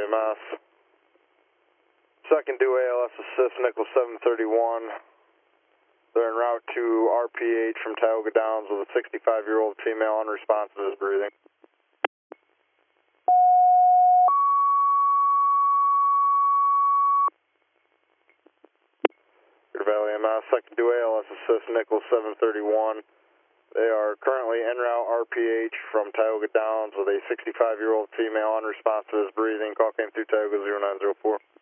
EMS. Second due ALS assist, Nichols 731. They're en route to RPH from Tioga Downs with a 65-year-old female unresponsive, is breathing. Cedar Valley EMS, second due ALS assist, Nichols 731. They are currently en route RPH from Tioga Downs with a 65-year-old female unresponsive, is breathing. Call came through Tioga 0904.